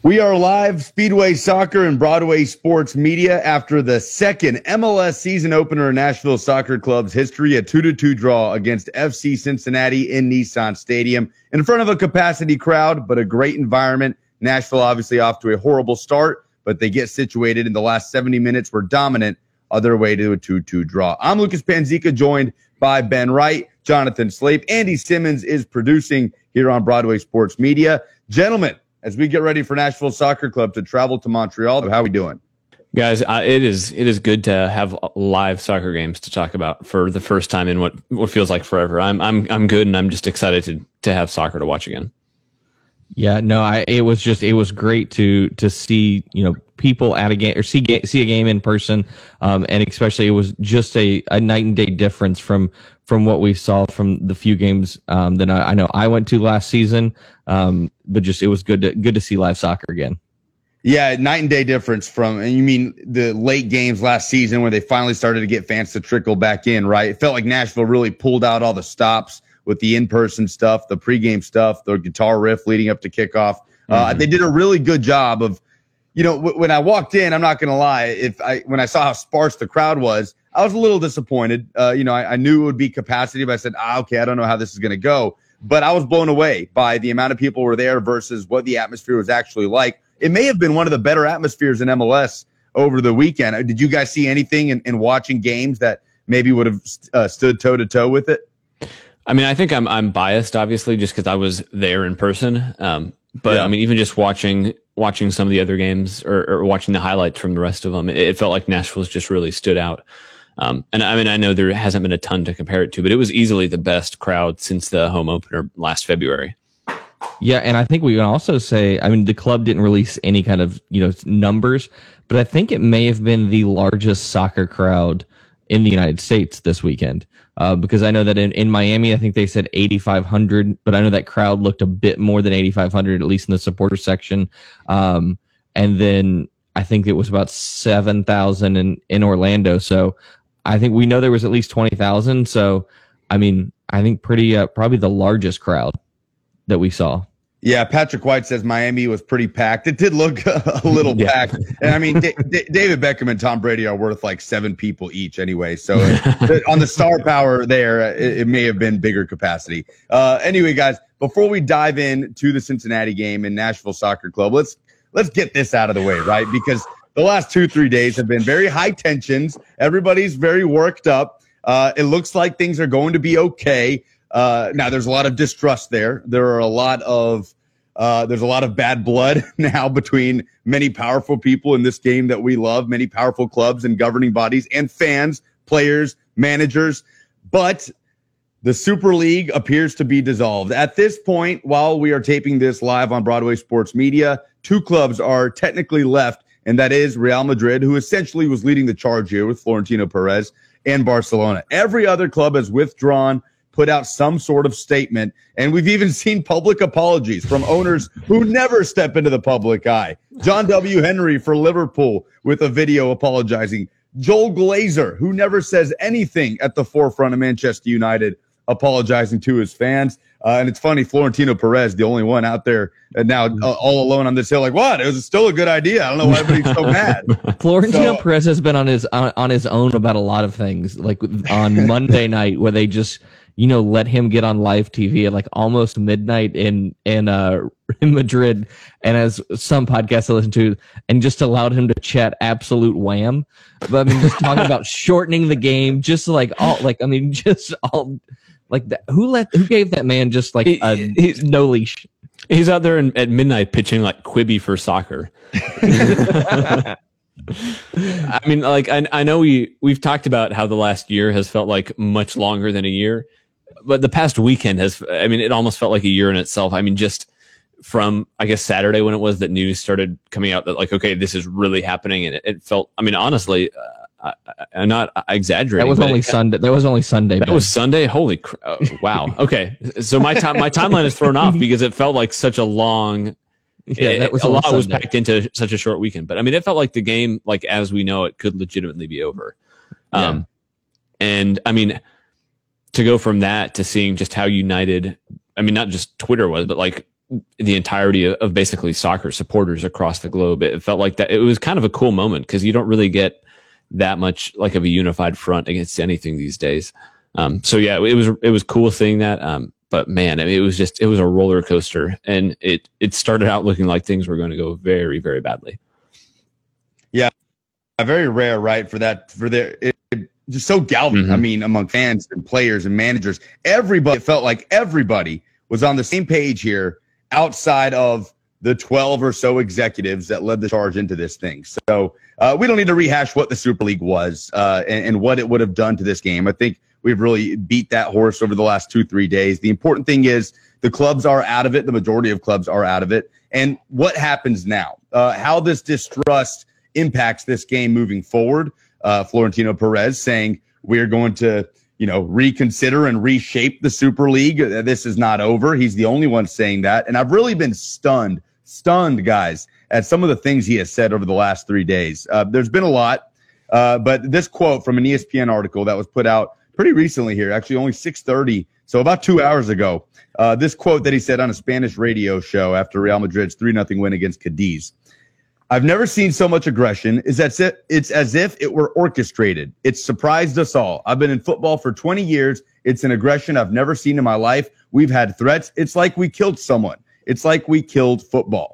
We are live, Speedway Soccer and Broadway Sports Media, after the second MLS season opener in Nashville Soccer Club's history, a 2-2 draw against FC Cincinnati in Nissan Stadium in front of a capacity crowd, but a great environment. Nashville obviously off to a horrible start, but they get situated in the last 70 minutes, were dominant on their way to a 2-2 draw. I'm Lucas Panzica, joined by Ben Wright, Jonathan Slape. Andy Simmons is producing here on Broadway Sports Media. Gentlemen, as we get ready for Nashville Soccer Club to travel to Montreal, how are we doing? Guys, it is good to have live soccer games to talk about for the first time in what feels like forever. I'm good, and I'm just excited to have soccer to watch again. Yeah, no, it was great to see, people at a game or see a game in person, and especially it was just a night and day difference from what we saw from the few games that I know I went to last season. But just it was good to see live soccer again. Yeah, night and day difference from, and you mean the late games last season where they finally started to get fans to trickle back in, right? It felt like Nashville really pulled out all the stops with the in-person stuff, the pregame stuff, the guitar riff leading up to kickoff. They did a really good job of, when I walked in, I'm not going to lie, when I saw how sparse the crowd was, I was a little disappointed. I knew it would be capacity, but I said, okay, I don't know how this is going to go. But I was blown away by the amount of people were there versus what the atmosphere was actually like. It may have been one of the better atmospheres in MLS over the weekend. Did you guys see anything in watching games that maybe would have stood toe-to-toe with it? I mean, I think I'm biased, obviously, just because I was there in person. But yeah. I mean, even just watching some of the other games or watching the highlights from the rest of them, it felt like Nashville's just really stood out. And I mean, I know there hasn't been a ton to compare it to, but it was easily the best crowd since the home opener last February. Yeah, and I think we can also say, I mean, the club didn't release any kind of, numbers, but I think it may have been the largest soccer crowd in the United States this weekend. Because I know that in Miami, I think they said 8,500, but I know that crowd looked a bit more than 8,500, at least in the supporter section. And then I think it was about 7,000 in Orlando. So I think we know there was at least 20,000. So, I mean, I think probably the largest crowd that we saw. Yeah, Patrick White says Miami was pretty packed. It did look a little packed. And I mean, David Beckham and Tom Brady are worth like 7 people each anyway. So on the star power there, it may have been bigger capacity. Anyway, guys, before we dive into the Cincinnati game in Nashville Soccer Club, let's get this out of the way, right? Because the last 2-3 days have been very high tensions. Everybody's very worked up. It looks like things are going to be okay. Now there's a lot of distrust there. There's a lot of bad blood now between many powerful people in this game that we love, many powerful clubs and governing bodies and fans, players, managers. But the Super League appears to be dissolved. At this point, while we are taping this live on Broadway Sports Media, 2 clubs are technically left, and that is Real Madrid, who essentially was leading the charge here with Florentino Perez, and Barcelona. Every other club has withdrawn, put out some sort of statement, and we've even seen public apologies from owners who never step into the public eye. John W. Henry for Liverpool with a video apologizing. Joel Glazer, who never says anything at the forefront of Manchester United, apologizing to his fans. And it's funny, Florentino Perez, the only one out there now all alone on this hill, like, what? It was still a good idea. I don't know why everybody's so mad. Florentino Perez has been on his own about a lot of things, like on Monday night where they just let him get on live TV at like almost midnight in Madrid, and as some podcasts I listen to, and just allowed him to chat absolute wham. But I mean, just talking about shortening the game, just like all like, I mean, just all like that. Who gave that man just like no leash? He's out there at midnight pitching like Quibi for soccer. I mean, like I know we've talked about how the last year has felt like much longer than a year. But the past weekend it almost felt like a year in itself. I mean, just from, I guess, Saturday when it was that news started coming out that like, okay, this is really happening. And it felt, I mean, honestly, I'm not exaggerating. That was only Sunday. That was only Sunday. That was Sunday. Holy wow. Okay. So my timeline is thrown off because it felt like such a long, a lot was packed into such a short weekend. But I mean, it felt like the game, like as we know it, could legitimately be over. And I mean, to go from that to seeing just how united, I mean, not just Twitter was, but like the entirety of basically soccer supporters across the globe. It felt like that. It was kind of a cool moment because you don't really get that much like of a unified front against anything these days. So yeah, it was cool seeing that. But man, I mean, it was a roller coaster, and it started out looking like things were going to go very, very badly. Yeah, very rare, right? Just so galvanizing. Mm-hmm. I mean, among fans and players and managers, it felt like everybody was on the same page here, outside of the 12 or so executives that led the charge into this thing. So we don't need to rehash what the Super League was and what it would have done to this game. I think we've really beat that horse over the last 2-3 days. The important thing is the clubs are out of it. The majority of clubs are out of it. And what happens now? How this distrust impacts this game moving forward. Florentino Perez saying we're going to, reconsider and reshape the Super League. This is not over. He's the only one saying that. And I've really been stunned, guys, at some of the things he has said over the last 3 days. There's been a lot, but this quote from an ESPN article that was put out pretty recently here, actually only 6:30, so about 2 hours ago, this quote that he said on a Spanish radio show after Real Madrid's 3-0 win against Cadiz. I've never seen so much aggression. It's as if it were orchestrated. It's surprised us all. I've been in football for 20 years. It's an aggression I've never seen in my life. We've had threats. It's like we killed someone. It's like we killed football.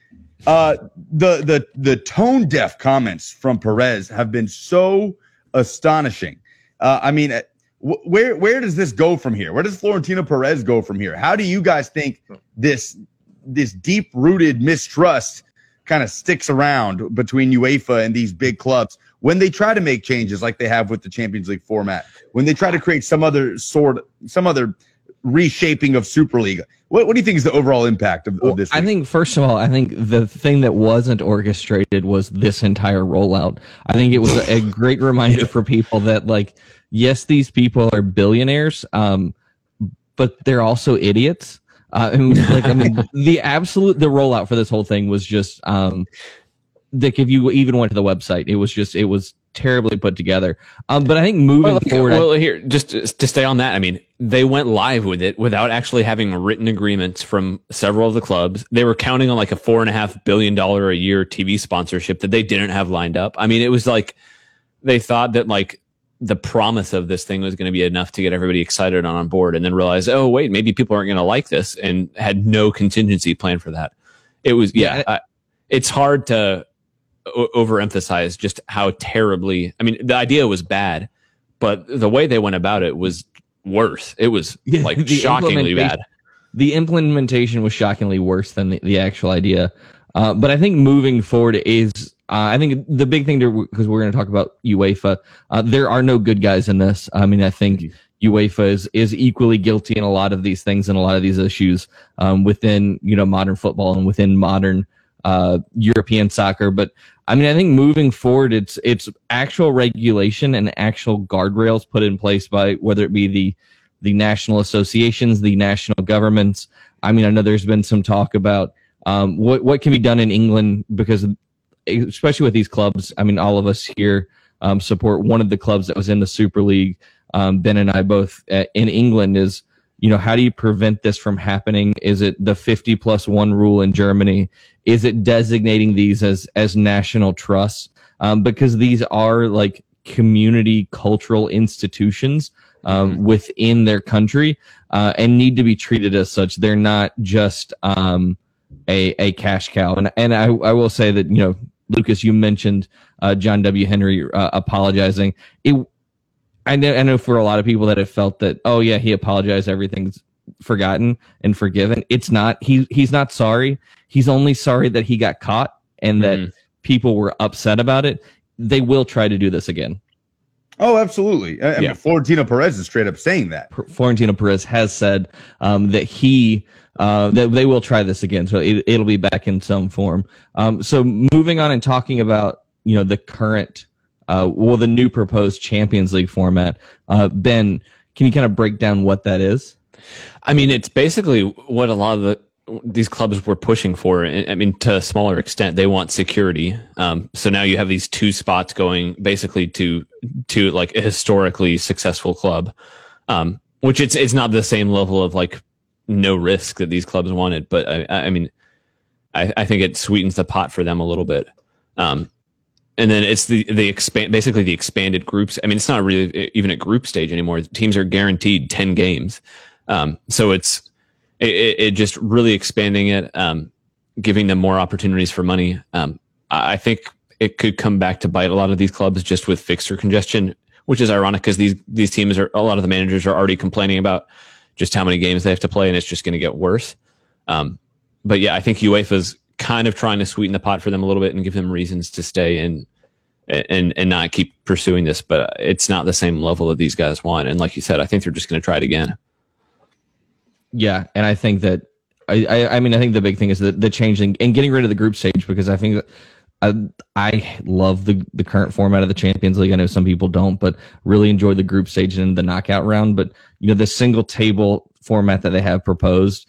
The tone deaf comments from Perez have been so astonishing. I mean, where does this go from here? Where does Florentino Perez go from here? How do you guys think this deep rooted mistrust kind of sticks around between UEFA and these big clubs when they try to make changes like they have with the Champions League format, when they try to create some other reshaping of Super League? What do you think is the overall impact of this? I think, first of all, the thing that wasn't orchestrated was this entire rollout. I think it was a great reminder for people that, like, yes, these people are billionaires, but they're also idiots. The rollout for this whole thing was just, like, if you even went to the website, it was terribly put together. But I think moving forward. Well, here, just to stay on that, I mean, they went live with it without actually having written agreements from several of the clubs. They were counting on like a $4.5 billion a year TV sponsorship that they didn't have lined up. I mean, it was like they thought that like the promise of this thing was going to be enough to get everybody excited and on board, and then realized, oh wait, maybe people aren't going to like this, and had no contingency plan for that. It was it's hard to overemphasize just how terribly. I mean, the idea was bad, but the way they went about it was worse. It was like shockingly bad. The implementation was shockingly worse than the actual idea. But I think moving forward is. I think the big thing, because we're going to talk about UEFA, there are no good guys in this. I mean, I think UEFA is equally guilty in a lot of these things and a lot of these issues within modern football and within modern European soccer. But I mean, I think moving forward, it's actual regulation and actual guardrails put in place by whether it be the national associations, the national governments. I mean, I know there's been some talk about what can be done in England, because especially with these clubs. I mean, all of us here support one of the clubs that was in the Super League. Ben and I both in England is, how do you prevent this from happening? Is it the 50+1 rule in Germany? Is it designating these as national trusts? Because these are like community cultural institutions within their country and need to be treated as such. They're not just a cash cow. And I will say that, Lucas, you mentioned John W. Henry apologizing. I know for a lot of people that have felt that, oh yeah, he apologized, everything's forgotten and forgiven. It's not. He's not sorry. He's only sorry that he got caught and that people were upset about it. They will try to do this again. Oh, absolutely. I mean, Florentino Perez is straight up saying that. Florentino Perez has said that that they will try this again. So it'll be back in some form. So moving on and talking about, the current, the new proposed Champions League format. Ben, can you kind of break down what that is? I mean, it's basically what a lot of these clubs were pushing for. I mean, to a smaller extent, they want security. So now you have these two spots going basically to like a historically successful club, which it's not the same level of like no risk that these clubs wanted. But I mean, I think it sweetens the pot for them a little bit. And then it's basically the expanded groups. I mean, it's not really even a group stage anymore. Teams are guaranteed 10 games. So it just really expanding it, giving them more opportunities for money. I think it could come back to bite a lot of these clubs just with fixture congestion, which is ironic because these teams a lot of the managers are already complaining about just how many games they have to play, and it's just going to get worse. But yeah, I think UEFA's kind of trying to sweeten the pot for them a little bit and give them reasons to stay and not keep pursuing this, but it's not the same level that these guys want. And like you said, I think they're just going to try it again. Yeah, and I think that I mean I think the big thing is the change and getting rid of the group stage, because I think that I love the current format of the Champions League. I know some people don't, but really enjoy the group stage and the knockout round. But the single table format that they have proposed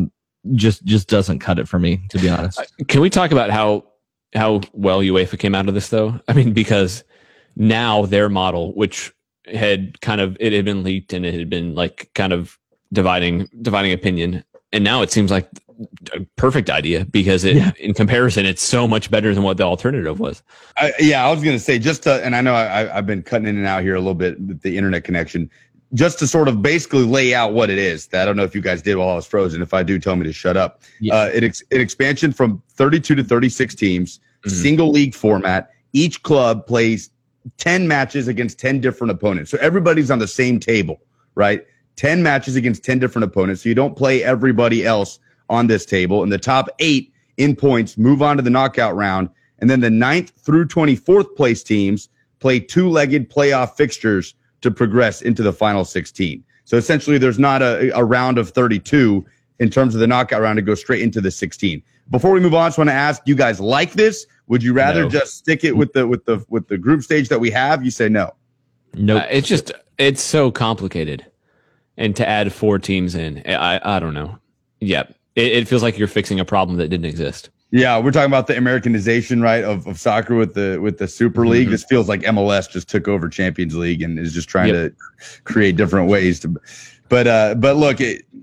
just doesn't cut it for me, to be honest. Can we talk about how well UEFA came out of this, though? I mean, because now their model, which had been leaked and it had been like kind of dividing opinion, and now it seems like a perfect idea because in comparison, it's so much better than what the alternative was. I was going to say and I know I've been cutting in and out here a little bit with the internet connection, just to sort of basically lay out what it is. I don't know if you guys did while I was frozen. If I do, tell me to shut up. Yeah. An expansion from 32 to 36 teams, single league format. Each club plays 10 matches against 10 different opponents. So everybody's on the same table, right? 10 matches against 10 different opponents. So you don't play everybody else on this table. And the top 8 in points move on to the knockout round. And then the 9th through 24th place teams play 2-legged playoff fixtures to progress into the final 16. So essentially there's not a round of 32 in terms of the knockout round to go straight into the 16. Before we move on, I just want to ask, do you guys like this? Would you rather just stick it with the group stage that we have? You say no. No. It's so complicated. And to add 4 teams in, I don't know. Yeah. It feels like you're fixing a problem that didn't exist. Yeah, we're talking about the Americanization, right, of soccer with the Super League. This feels like MLS just took over Champions League and is just trying to create different ways to. But look,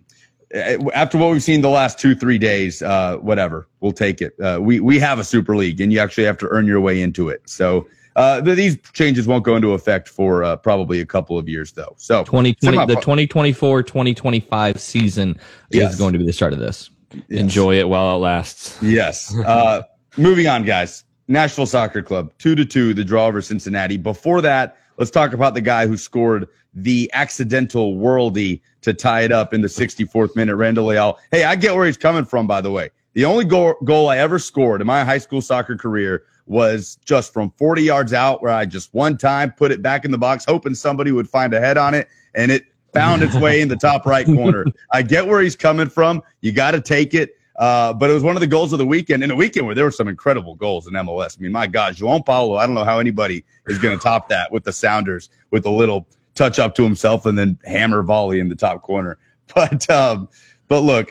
after what we've seen the last 2-3 days, whatever, we'll take it. We have a Super League, and you actually have to earn your way into it. So these changes won't go into effect for probably a couple of years, though. So 2020, the 2024-2025 season is going to be the start of this. Yes. Enjoy it while it lasts. Yes. Moving on, guys. Nashville Soccer Club, 2-2, the draw over Cincinnati. Before that, let's talk about the guy who scored the accidental worldie to tie it up in the 64th minute, Randall Leal. Hey, I get where he's coming from, by the way. The only goal I ever scored in my high school soccer career was just from 40 yards out, where I just one time put it back in the box, hoping somebody would find a head on it, and it found its way in the top right corner. I get where he's coming from. You got to take it. But it was one of the goals of the weekend, in a weekend where there were some incredible goals in MLS. I mean, my God, João Paulo, I don't know how anybody is going to top that with the Sounders, with a little touch up to himself and then hammer volley in the top corner. But look,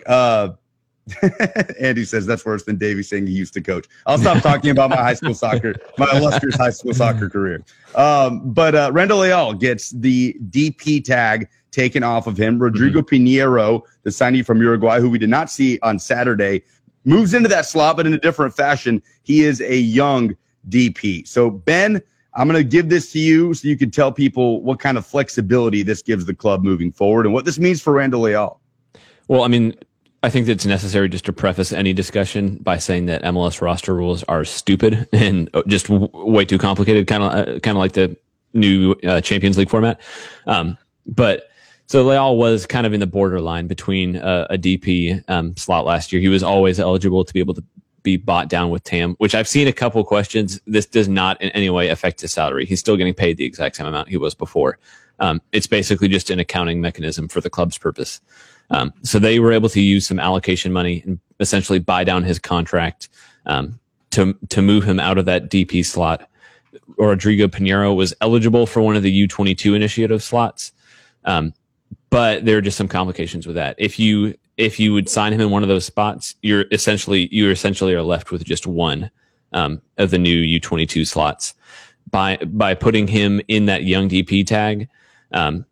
Andy says that's worse than Davey saying he used to coach. I'll stop talking about my illustrious high school soccer career. But Randall Leal gets the DP tag taken off of him. Rodrigo Pinheiro, the signee from Uruguay, who we did not see on Saturday, moves into that slot, but in a different fashion. He is a young DP. So, Ben, I'm going to give this to you so you can tell people what kind of flexibility this gives the club moving forward and what this means for Randall Leal. Well, I mean, I think it's necessary just to preface any discussion by saying that MLS roster rules are stupid and just way too complicated, kind of like the new Champions League format. But so Leal was kind of in the borderline between a DP slot last year. He was always eligible to be able to be bought down with TAM, which I've seen a couple of questions. This does not in any way affect his salary. He's still getting paid the exact same amount he was before. It's basically just an accounting mechanism for the club's purpose. So they were able to use some allocation money and essentially buy down his contract to move him out of that DP slot. Rodrigo Pinheiro was eligible for one of the U22 initiative slots. But there are just some complications with that. If you would sign him in one of those spots, you essentially are left with just one of the new U22 slots. By putting him in that young DP tag,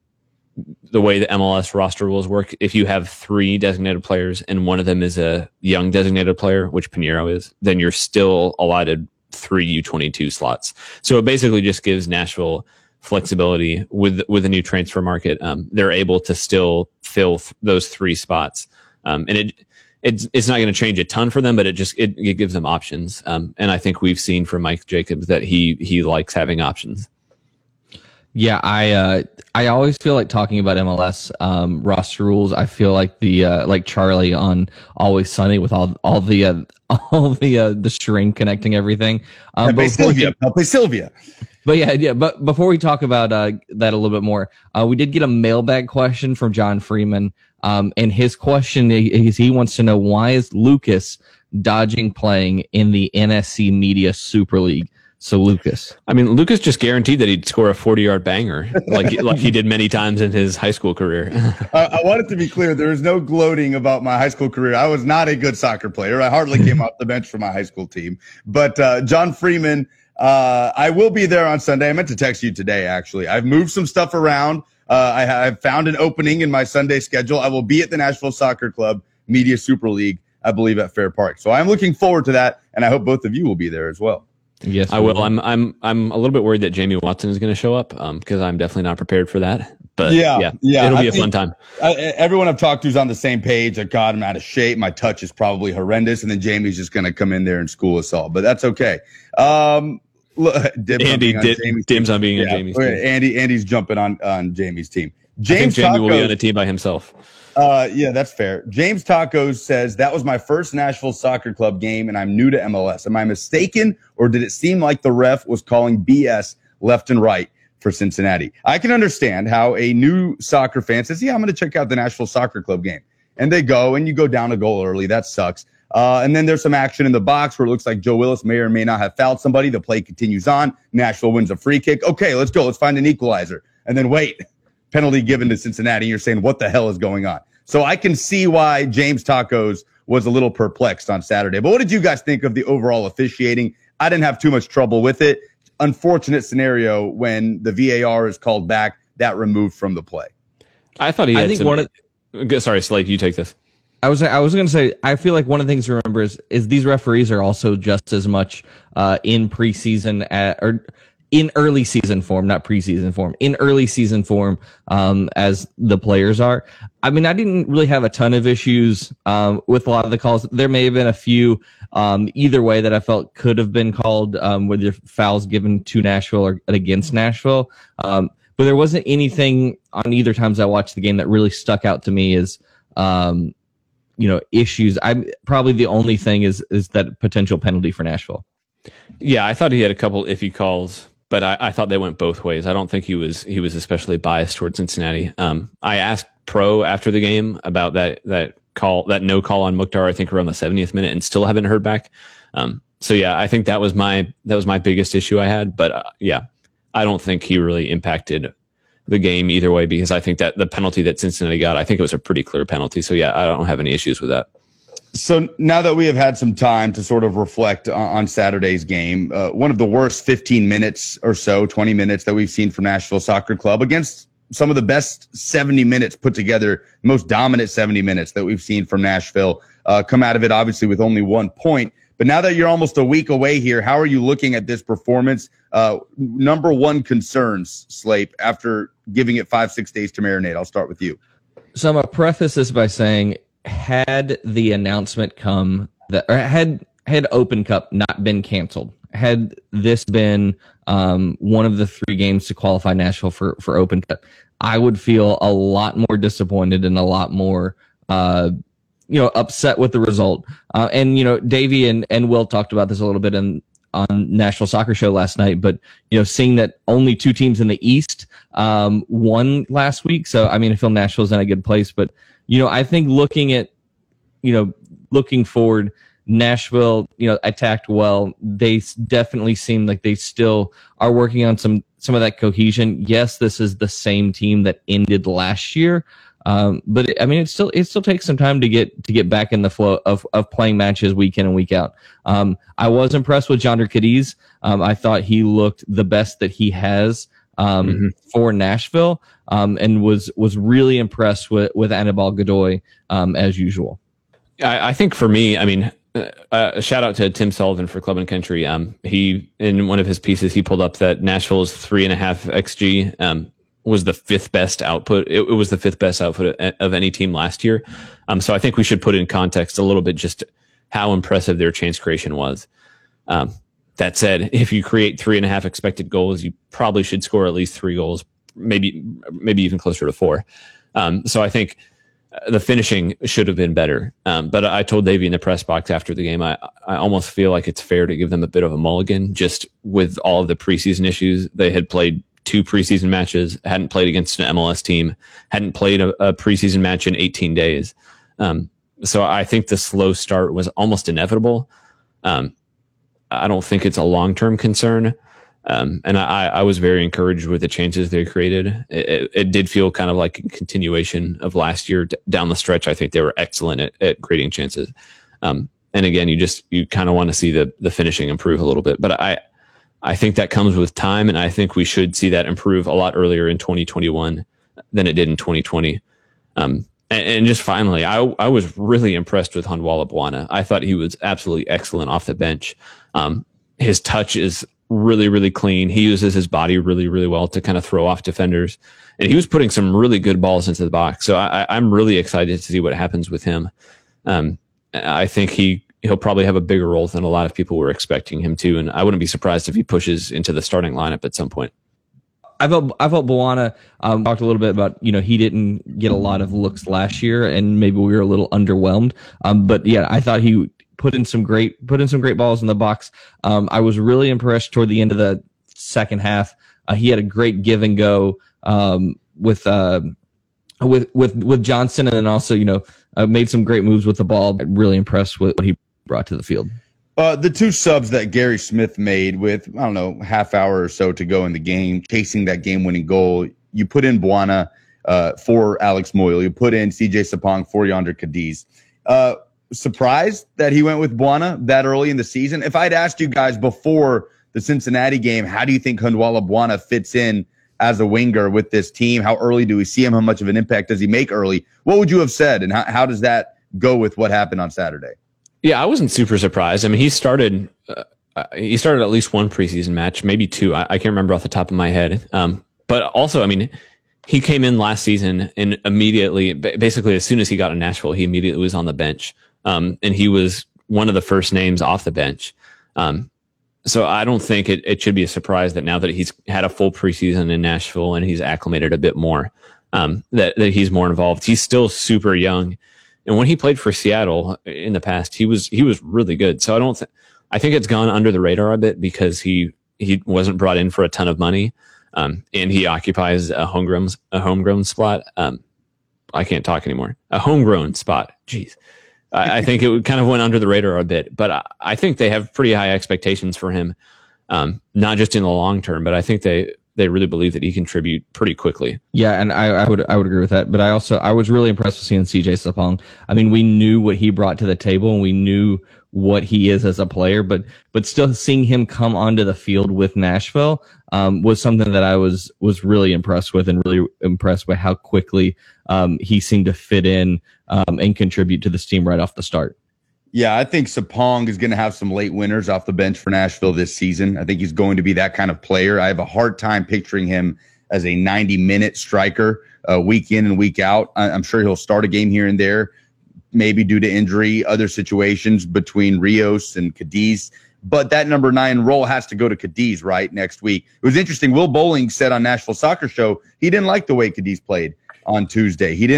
the way the MLS roster rules work, if you have 3 designated players and one of them is a young designated player, which Pinheiro is, then you're still allotted 3 U22 slots. So it basically just gives Nashville flexibility with the new transfer market. They're able to still fill those 3 spots. And it's not going to change a ton for them, but it gives them options. And I think we've seen from Mike Jacobs that he likes having options. Yeah, I always feel like talking about MLS roster rules. I feel like the like Charlie on Always Sunny with all the string connecting everything. Play Sylvia. But yeah. But before we talk about that a little bit more, we did get a mailbag question from John Freeman. And his question is he wants to know, why is Lucas dodging playing in the NSC Media Super League? So Lucas, I mean, Lucas just guaranteed that he'd score a 40-yard banger like he did many times in his high school career. I want it to be clear, there is no gloating about my high school career. I was not a good soccer player. I hardly came off the bench for my high school team. But John Freeman, I will be there on Sunday. I meant to text you today, actually. I've moved some stuff around. I've found an opening in my Sunday schedule. I will be at the Nashville Soccer Club Media Super League, I believe, at Fair Park. So I'm looking forward to that, and I hope both of you will be there as well. Yes, I will. I'm a little bit worried that Jamie Watson is going to show up because I'm definitely not prepared for that. But yeah, it'll be a fun time. Everyone I've talked to is on the same page. Like, God, I'm out of shape. My touch is probably horrendous, and then Jamie's just going to come in there and school us all. But that's okay. Dibs on being on Jamie's team. Andy's jumping on Jamie's team. I think Jamie will be on a team by himself. Yeah, that's fair. James Tacos says, that was my first Nashville Soccer Club game, and I'm new to MLS. Am I mistaken, or did it seem like the ref was calling BS left and right for Cincinnati? I can understand how a new soccer fan says, yeah, I'm going to check out the Nashville Soccer Club game. And they go, and you go down a goal early. That sucks. And then there's some action in the box where it looks like Joe Willis may or may not have fouled somebody. The play continues on. Nashville wins a free kick. Okay, let's go. Let's find an equalizer. And then wait. Penalty given to Cincinnati. You're saying, what the hell is going on? So I can see why James Tacos was a little perplexed on Saturday. But what did you guys think of the overall officiating? I didn't have too much trouble with it. Unfortunate scenario when the VAR is called back, that removed from the play. I thought sorry, Slade, you take this. I was going to say, I feel like one of the things to remember is these referees are also just as much in preseason or in early season form, not preseason form, in early season form as the players are. I mean, I didn't really have a ton of issues with a lot of the calls. There may have been a few either way that I felt could have been called with your fouls given to Nashville or against Nashville. But there wasn't anything on either times I watched the game that really stuck out to me as issues. I'm probably the only thing is that potential penalty for Nashville. Yeah, I thought he had a couple iffy calls, but I thought they went both ways. I don't think he was especially biased towards Cincinnati. I asked Pro after the game about that no call on Mukhtar, I think around the 70th minute, and still haven't heard back. So yeah, I think that was my biggest issue I had. But I don't think he really impacted the game either way, because I think that the penalty that Cincinnati got, I think it was a pretty clear penalty. So yeah, I don't have any issues with that. So now that we have had some time to sort of reflect on Saturday's game, one of the worst 15 minutes or so, 20 minutes that we've seen from Nashville Soccer Club against some of the best 70 minutes put together, most dominant 70 minutes that we've seen from Nashville, come out of it obviously with only 1 point. But now that you're almost a week away here, how are you looking at this performance? Number one concerns, Slape, after giving it 5-6 days to marinate. I'll start with you. So I'm going to preface this by saying, had the announcement come that, or had Open Cup not been canceled, had this been one of the 3 games to qualify Nashville for Open Cup, I would feel a lot more disappointed and a lot more upset with the result. And Davey and Will talked about this a little bit on Nashville Soccer Show last night, but seeing that only 2 teams in the East won last week, so I mean I feel Nashville's in a good place. But I think looking forward, Nashville attacked well. They definitely seem like they still are working on some of that cohesion. Yes, this is the same team that ended last year. But it still takes some time to get back in the flow of playing matches week in and week out. I was impressed with Jonder Cadiz. I thought he looked the best that he has for Nashville, and was really impressed with Anibal Godoy as usual. I think for me, I mean, shout out to Tim Sullivan for Club and Country. He, in one of his pieces, he pulled up that Nashville's 3.5 XG was the fifth best output. It was the fifth best output of any team last year. So I think we should put in context a little bit just how impressive their chance creation was. That said, if you create 3.5 expected goals, you probably should score at least 3 goals, maybe even closer to 4. So I think the finishing should have been better. But I told Davey in the press box after the game, I almost feel like it's fair to give them a bit of a mulligan, just with all of the preseason issues. They had played 2 preseason matches, hadn't played against an MLS team, hadn't played a preseason match in 18 days. So I think the slow start was almost inevitable. I don't think it's a long-term concern. And I was very encouraged with the chances they created. It did feel kind of like a continuation of last year down the stretch. I think they were excellent at creating chances. And again, you kind of want to see the finishing improve a little bit, but I think that comes with time. And I think we should see that improve a lot earlier in 2021 than it did in 2020. And just finally, I was really impressed with Handwalla Bwana. I thought he was absolutely excellent off the bench. His touch is really, really clean. He uses his body really, really well to kind of throw off defenders. And he was putting some really good balls into the box. So I'm really excited to see what happens with him. I think he'll probably have a bigger role than a lot of people were expecting him to. And I wouldn't be surprised if he pushes into the starting lineup at some point. I felt Bwana talked a little bit about, he didn't get a lot of looks last year and maybe we were a little underwhelmed. But yeah, I thought he put in some great balls in the box. I was really impressed toward the end of the second half. He had a great give and go with Johnson, and then also made some great moves with the ball. Really impressed with what he brought to the field. The 2 subs that Gary Smith made with, I don't know, half hour or so to go in the game, chasing that game-winning goal, you put in Bwana for Alex Moyle. You put in CJ Sapong for Yonder Cadiz. Surprised that he went with Bwana that early in the season? If I'd asked you guys before the Cincinnati game, how do you think Handwalla Bwana fits in as a winger with this team? How early do we see him? How much of an impact does he make early? What would you have said? And how does that go with what happened on Saturday? Yeah, I wasn't super surprised. I mean, he started at least one preseason match, maybe 2. I can't remember off the top of my head. But also, I mean, he came in last season and immediately, basically as soon as he got in Nashville, he immediately was on the bench. And he was one of the first names off the bench. So I don't think it should be a surprise that now that he's had a full preseason in Nashville and he's acclimated a bit more, that he's more involved. He's still super young. And when he played for Seattle in the past, he was really good. So I think it's gone under the radar a bit because he wasn't brought in for a ton of money. And he occupies a homegrown spot. I can't talk anymore. A homegrown spot. Jeez. I think it kind of went under the radar a bit, but I think they have pretty high expectations for him. Not just in the long term, but I think they really believe that he contribute pretty quickly. Yeah, and I would agree with that. But I was really impressed with seeing CJ Sapong. I mean, we knew what he brought to the table and we knew what he is as a player, but still seeing him come onto the field with Nashville was something that I was really impressed with, and really impressed by how quickly he seemed to fit in and contribute to this team right off the start. Yeah, I think Sapong is going to have some late winners off the bench for Nashville this season. I think he's going to be that kind of player. I have a hard time picturing him as a 90-minute striker week in and week out. I'm sure he'll start a game here and there, maybe due to injury, other situations between Rios and Cadiz. But that number 9 role has to go to Cadiz, right, next week. It was interesting. Will Bowling said on Nashville Soccer Show he didn't like the way Cadiz played on Tuesday. He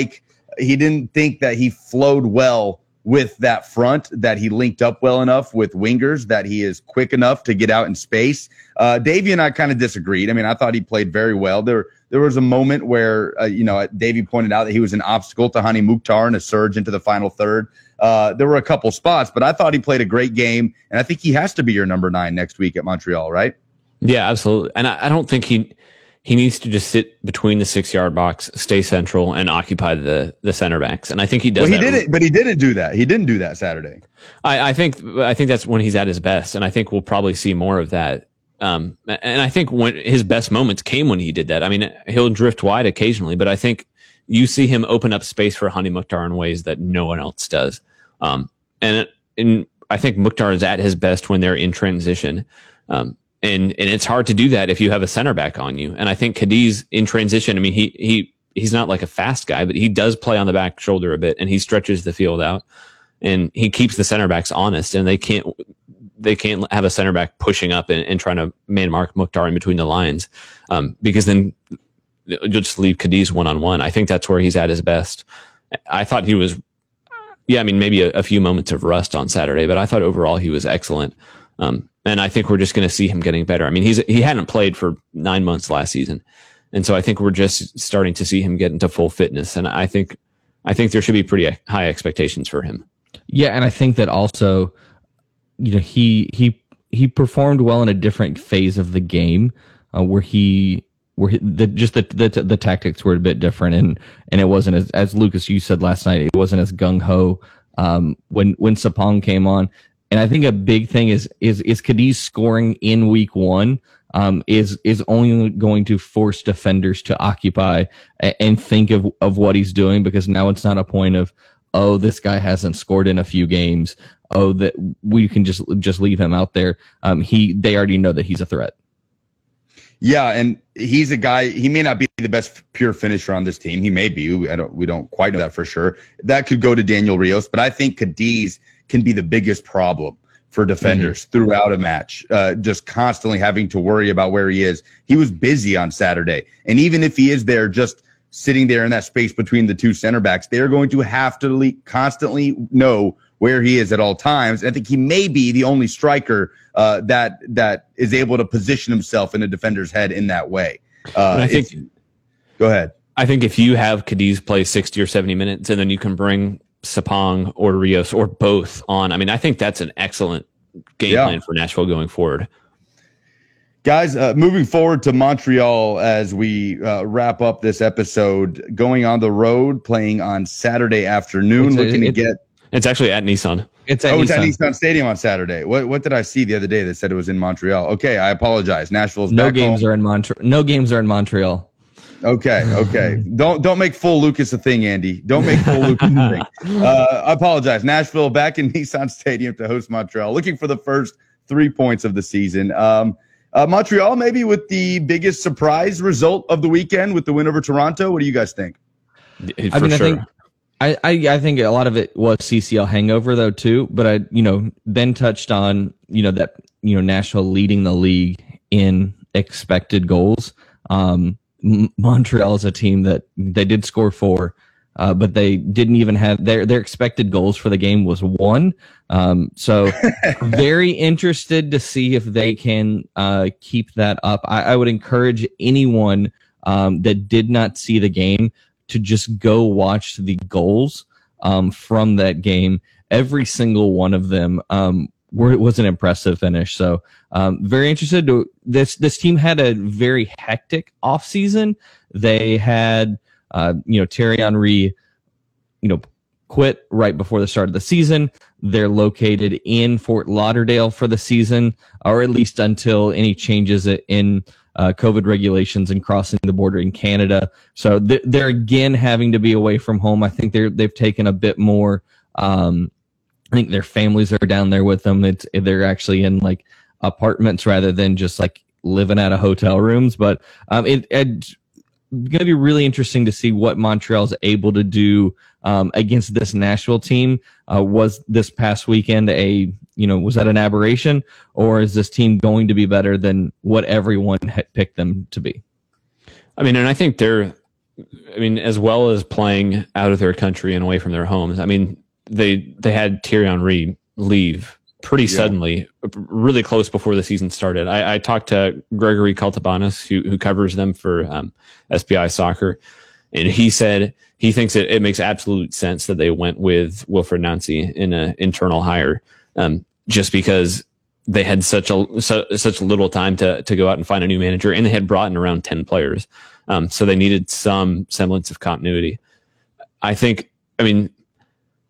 didn't think that he flowed well with that front, that he linked up well enough with wingers, that he is quick enough to get out in space. Davey and I kind of disagreed. I mean, I thought he played very well. There was a moment where, Davey pointed out that he was an obstacle to Hani Mukhtar in a surge into the final third. There were a couple spots, but I thought he played a great game, and I think he has to be your number 9 next week at Montreal, right? Yeah, absolutely. And I don't think he needs to just sit between the 6-yard box, stay central, and occupy the center backs. And I think he does. Well, he did it, but he didn't do that. He didn't do that Saturday. I think that's when he's at his best, and I think we'll probably see more of that And I think when his best moments came when he did that. I mean, he'll drift wide occasionally, but I think you see him open up space for Hany Mukhtar in ways that no one else does. And I think Mukhtar is at his best when they're in transition. And it's hard to do that if you have a center back on you. And I think Cadiz in transition, I mean, he's not like a fast guy, but he does play on the back shoulder a bit, and he stretches the field out, and he keeps the center backs honest, and they can't have a center back pushing up and trying to man mark Mukhtar in between the lines, because then you'll just leave Cadiz one-on-one. I think that's where he's at his best. I thought he was, maybe a few moments of rust on Saturday, but I thought overall he was excellent. And I think we're just going to see him getting better. I mean, he hadn't played for 9 months last season. And so I think we're just starting to see him get into full fitness. And I think there should be pretty high expectations for him. Yeah. And I think that also, he performed well in a different phase of the game, where the tactics were a bit different. And it wasn't as Lucas, you said last night, it wasn't as gung ho, when Sapong came on. And I think a big thing is Cadiz scoring in week one is only going to force defenders to occupy and think of what he's doing, because now it's not a point of, oh, this guy hasn't scored in a few games, oh, that we can just leave him out there. They already know that he's a threat. Yeah, and he's a guy, he may not be the best pure finisher on this team. He may be. We don't quite know that for sure. That could go to Daniel Rios, but I think Cadiz can be the biggest problem for defenders throughout a match, just constantly having to worry about where he is. He was busy on Saturday, and even if he is there just sitting there in that space between the two center backs, they're going to have to constantly know where he is at all times. I think he may be the only striker that is able to position himself in a defender's head in that way. Go ahead. I think if you have Cadiz play 60 or 70 minutes, and then you can bring Sapong or Rios or both on, I mean, I think that's an excellent game plan for Nashville going forward. Guys, moving forward to Montreal as we wrap up this episode, going on the road, playing on Saturday afternoon, It's actually at Nissan. It's at Nissan Stadium on Saturday. What did I see the other day that said it was in Montreal? Okay, I apologize. Nashville's no back games home. are in Montreal. No games are in Montreal. Okay. Don't make full Lucas a thing, Andy. Don't make full Lucas a thing. I apologize. Nashville back in Nissan Stadium to host Montreal, looking for the first 3 points of the season. Montreal maybe with the biggest surprise result of the weekend with the win over Toronto. What do you guys think? I think a lot of it was CCL hangover though too, but Ben touched on that Nashville leading the league in expected goals. Montreal is a team that they did score 4, but they didn't even have their expected goals for the game was 1. So very interested to see if they can keep that up. I would encourage anyone that did not see the game to just go watch the goals from that game. Every single one of them was an impressive finish. So very interested. This team had a very hectic offseason. They had Thierry Henry quit right before the start of the season. They're located in Fort Lauderdale for the season, or at least until any changes in COVID regulations and crossing the border in Canada. So they're again having to be away from home. I think they've taken a bit more. I think their families are down there with them. They're actually in like apartments rather than just like living out of hotel rooms. But it's going to be really interesting to see what Montreal's able to do against this Nashville team. Was this past weekend was that an aberration, or is this team going to be better than what everyone had picked them to be? I mean, and I think as well as playing out of their country and away from their homes, I mean, they had Thierry Henry leave pretty suddenly, really close before the season started. I talked to Gregory Kaltabanis, who covers them for SPI Soccer, and he said he thinks it makes absolute sense that they went with Wilfred Nancy in an internal hire, just because they had such little time to go out and find a new manager, and they had brought in around 10 players, so they needed some semblance of continuity.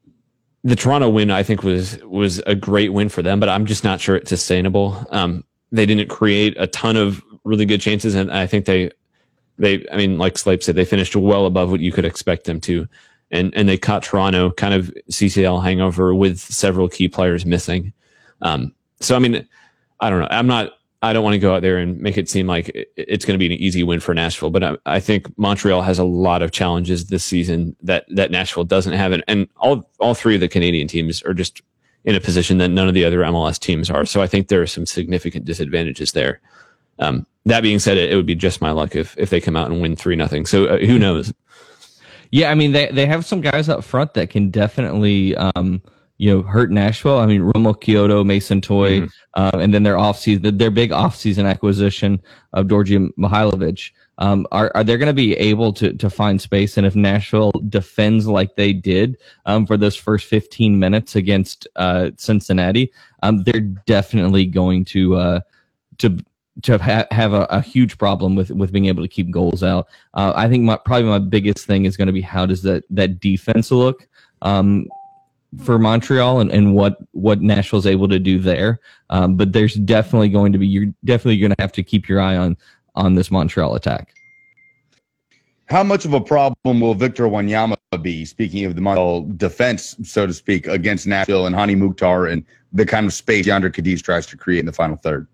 The Toronto win, I think, was a great win for them, but I'm just not sure it's sustainable. they didn't create a ton of really good chances, and I think they I mean, like Slape said, they finished well above what you could expect them to, and they caught Toronto kind of CCL hangover with several key players missing. So I mean, I don't know. I don't want to go out there and make it seem like it's going to be an easy win for Nashville, but I think Montreal has a lot of challenges this season that Nashville doesn't have, and all three of the Canadian teams are just in a position that none of the other MLS teams are. So I think there are some significant disadvantages there. That being said, it would be just my luck if they come out and win 3-0. So who knows? Yeah, I mean they have some guys up front that can definitely hurt Nashville. I mean, Romo Kyoto, Mason Toy, and then their big offseason acquisition of Djordje Mihailovic. Are they going to be able to find space? And if Nashville defends like they did for those first 15 minutes against Cincinnati, they're definitely going to have a huge problem with being able to keep goals out. I think probably my biggest thing is going to be how does that defense look for Montreal and what Nashville's able to do there. But there's definitely you're definitely going to have to keep your eye on this Montreal attack. How much of a problem will Victor Wanyama be, speaking of the Montreal defense, so to speak, against Nashville and Hani Mukhtar and the kind of space Yonder Cadiz tries to create in the final third?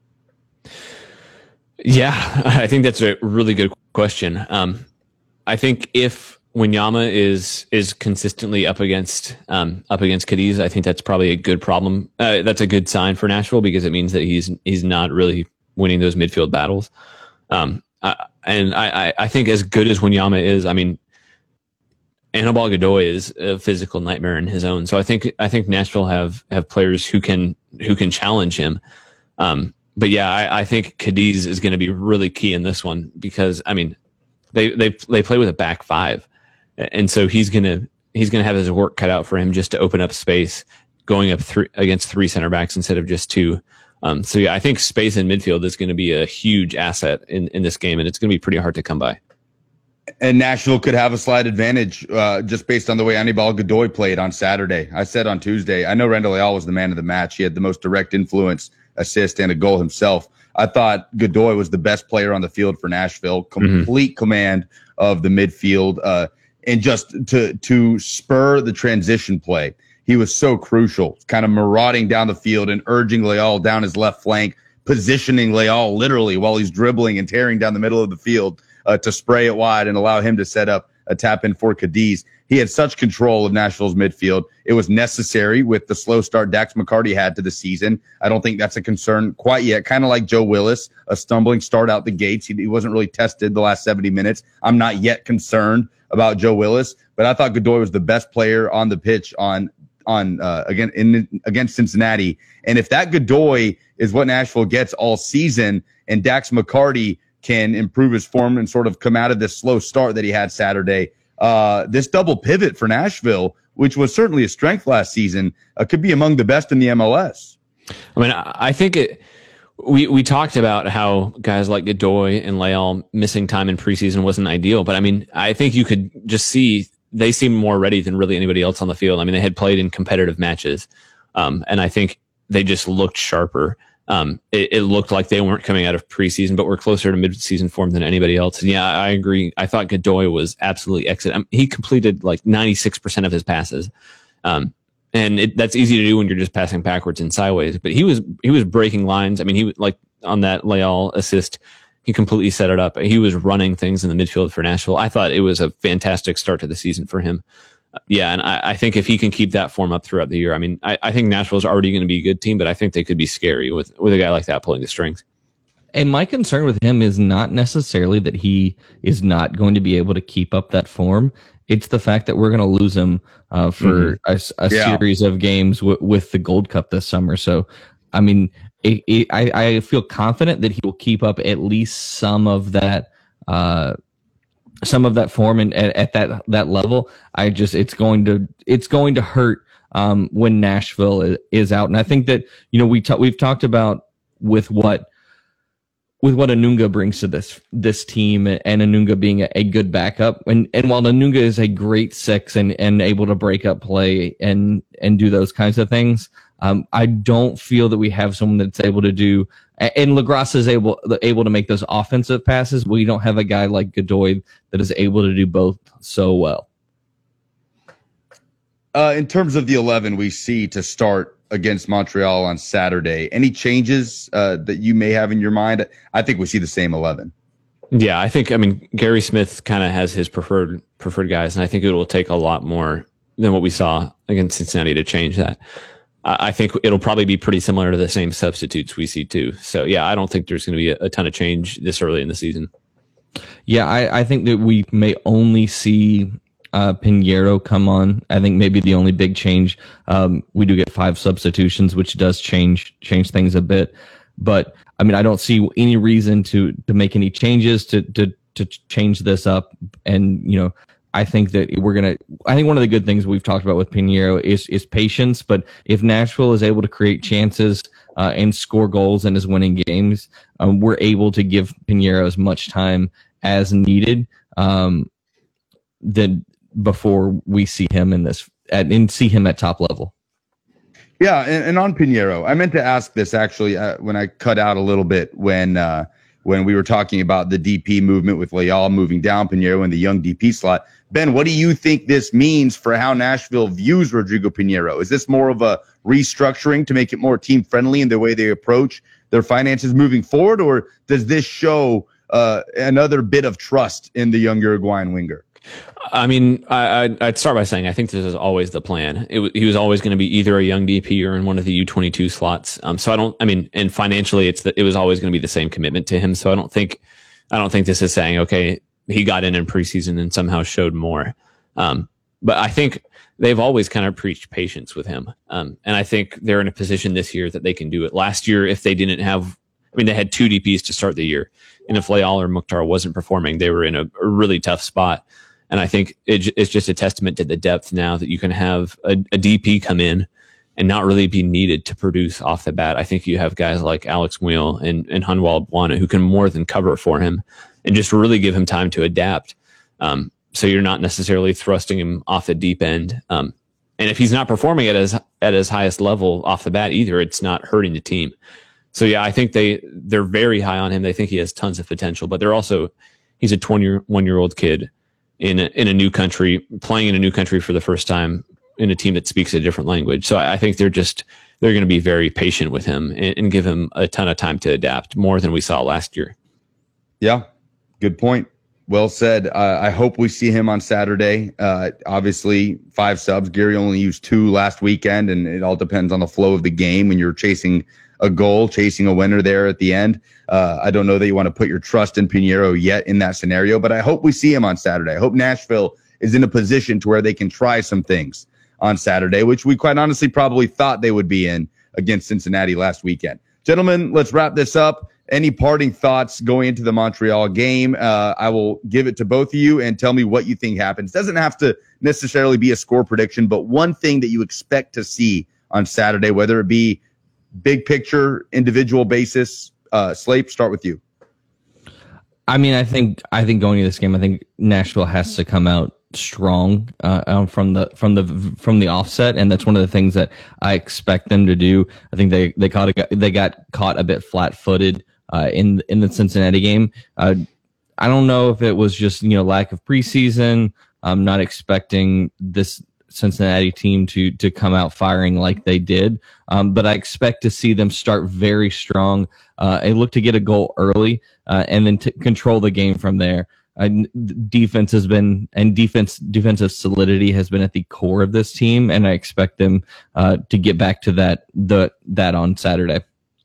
Yeah, I think that's a really good question. I think if Wanyama is consistently up against Cadiz, I think that's probably a good problem. That's a good sign for Nashville because it means that he's not really winning those midfield battles. And I think as good as Wanyama is, I mean, Anibal Godoy is a physical nightmare in his own. So I think Nashville have players who can challenge him. But yeah, I think Cadiz is going to be really key in this one because I mean, they play with a back five, and so he's gonna have his work cut out for him just to open up space, going up against three center backs instead of just two. So yeah, I think space in midfield is going to be a huge asset in this game, and it's going to be pretty hard to come by. And Nashville could have a slight advantage just based on the way Anibal Godoy played on Saturday. I said on Tuesday, I know Randall Leal was the man of the match. He had the most direct influence, assist, and a goal himself. I thought Godoy was the best player on the field for Nashville, complete command of the midfield, and just to spur the transition play. He was so crucial, kind of marauding down the field and urging Leal down his left flank, positioning Leal literally while he's dribbling and tearing down the middle of the field to spray it wide and allow him to set up a tap in for Cadiz. He had such control of Nashville's midfield. It was necessary with the slow start Dax McCarty had to the season. I don't think that's a concern quite yet. Kind of like Joe Willis, a stumbling start out the gates. He wasn't really tested the last 70 minutes. I'm not yet concerned about Joe Willis, but I thought Godoy was the best player on the pitch against Cincinnati. And if that Godoy is what Nashville gets all season and Dax McCarty can improve his form and sort of come out of this slow start that he had Saturday, this double pivot for Nashville, which was certainly a strength last season, could be among the best in the MLS. I mean, I think we talked about how guys like Godoy and Leal missing time in preseason wasn't ideal, but I mean, I think you could just see they seem more ready than really anybody else on the field. I mean, they had played in competitive matches, and I think they just looked sharper. It looked like they weren't coming out of preseason, but were closer to mid-season form than anybody else. And yeah, I agree. I thought Godoy was absolutely excellent. He completed like 96% of his passes. And that's easy to do when you're just passing backwards and sideways, but he was breaking lines. I mean, he like on that Leal assist, he completely set it up. He was running things in the midfield for Nashville. I thought it was a fantastic start to the season for him. Yeah, and I think if he can keep that form up throughout the year, I mean, I think Nashville's already going to be a good team, but I think they could be scary with a guy like that pulling the strings. And my concern with him is not necessarily that he is not going to be able to keep up that form. It's the fact that we're going to lose him for a series of games with the Gold Cup this summer. So, I mean, I feel confident that he will keep up at least some of that form and at that level. It's going to hurt when Nashville is out. And I think that, we've talked about with what Anunga brings to this team, and Anunga being a good backup. And while Anunga is a great six and able to break up play and do those kinds of things, I don't feel that we have someone that's able to do And LaGrasse is able to make those offensive passes. We don't have a guy like Godoy that is able to do both so well. In terms of the 11 we see to start against Montreal on Saturday, any changes that you may have in your mind? I think we see the same 11. Yeah, I mean, Gary Smith kind of has his preferred guys, and I think it will take a lot more than what we saw against Cincinnati to change that. I think it'll probably be pretty similar to the same substitutes we see too. So yeah, I don't think there's going to be a ton of change this early in the season. Yeah, I think that we may only see Pinheiro come on. I think maybe the only big change, we do get 5 substitutions, which does change things a bit. But I mean, I don't see any reason to make any changes to change this up. And I think that I think one of the good things we've talked about with Pinheiro is patience. But if Nashville is able to create chances and score goals and is winning games, we're able to give Pinheiro as much time as needed. Then before we see him see him at top level. Yeah, and on Pinheiro, I meant to ask this actually when I cut out a little bit when we were talking about the DP movement with Leal moving down Pinheiro in the young DP slot. Ben, what do you think this means for how Nashville views Rodrigo Pinheiro? Is this more of a restructuring to make it more team friendly in the way they approach their finances moving forward, or does this show another bit of trust in the young Uruguayan winger? I mean, I'd start by saying I think this is always the plan. He was always going to be either a young DP or in one of the U22 slots. And financially, it was always going to be the same commitment to him. So I don't think this is saying, okay, he got in preseason and somehow showed more. But I think they've always kind of preached patience with him. And I think they're in a position this year that they can do it. Last year, if they didn't have, they had 2 DPs to start the year. And if Leal or Mukhtar wasn't performing, they were in a really tough spot. And I think it's just a testament to the depth now that you can have a DP come in and not really be needed to produce off the bat. I think you have guys like Alex Muehl and Hunwald Bwana who can more than cover for him and just really give him time to adapt. So you're not necessarily thrusting him off the deep end. And if he's not performing at his highest level off the bat either, it's not hurting the team. So yeah, I think they're very high on him. They think he has tons of potential, but he's a 21-year-old kid in a new country, playing in a new country for the first time in a team that speaks a different language. So I think they're going to be very patient with him and give him a ton of time to adapt, more than we saw last year. Yeah, good point. Well said. I hope we see him on Saturday. Obviously, 5 subs. Gary only used 2 last weekend, and it all depends on the flow of the game when you're chasing a goal, chasing a winner there at the end. I don't know that you want to put your trust in Pinheiro yet in that scenario, but I hope we see him on Saturday. I hope Nashville is in a position to where they can try some things on Saturday, which we quite honestly probably thought they would be in against Cincinnati last weekend. Gentlemen, let's wrap this up. Any parting thoughts going into the Montreal game? I will give it to both of you and tell me what you think happens. Doesn't have to necessarily be a score prediction, but one thing that you expect to see on Saturday, whether it be big picture, individual basis. Slape, start with you. I mean, I think going into this game, I think Nashville has to come out strong from the offset, and that's one of the things that I expect them to do. I think they got caught a bit flat-footed in the Cincinnati game. I don't know if it was just lack of preseason. I'm not expecting this Cincinnati team to come out firing like they did, but I expect to see them start very strong and look to get a goal early and then control the game from there. Defense has been, and defensive solidity has been at the core of this team, and I expect them to get back to that on Saturday.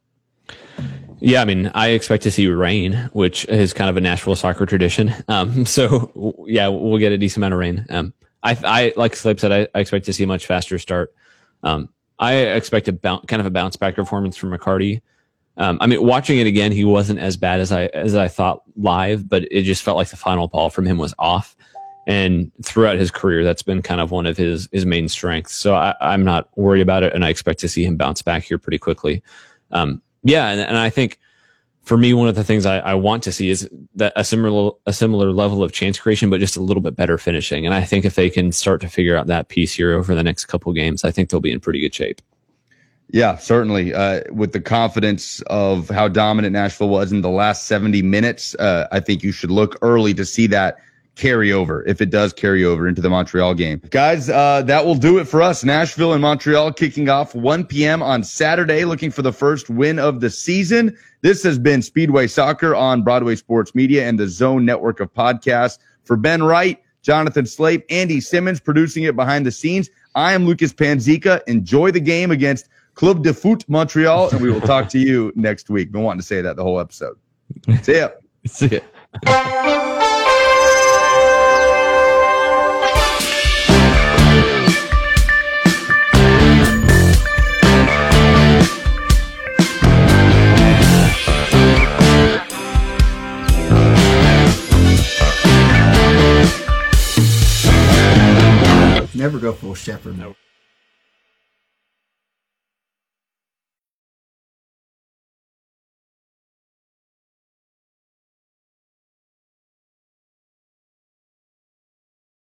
Yeah, I mean, I expect to see rain, which is kind of a Nashville soccer tradition. So yeah, we'll get a decent amount of rain. I like Slape said, I expect to see a much faster start. I expect kind of a bounce back performance from McCarty. I mean, watching it again, he wasn't as bad as I thought live, but it just felt like the final ball from him was off. And throughout his career, that's been kind of one of his main strengths. So I'm not worried about it, and I expect to see him bounce back here pretty quickly. Yeah, and I think for me, one of the things I want to see is that a similar level of chance creation, but just a little bit better finishing. And I think if they can start to figure out that piece here over the next couple games, I think they'll be in pretty good shape. Yeah, certainly. With the confidence of how dominant Nashville was in the last 70 minutes, I think you should look early to see that carry over, if it does carry over into the Montreal game. Guys, that will do it for us. Nashville and Montreal kicking off 1 p.m. on Saturday, looking for the first win of the season. This has been Speedway Soccer on Broadway Sports Media and the Zone Network of podcasts. For Ben Wright, Jonathan Slape, Andy Simmons producing it behind the scenes, I am Lucas Panzica. Enjoy the game against Club de Foot Montreal, and we will talk to you next week. Been wanting to say that the whole episode. See ya. See ya. Never go full shepherd. Nope.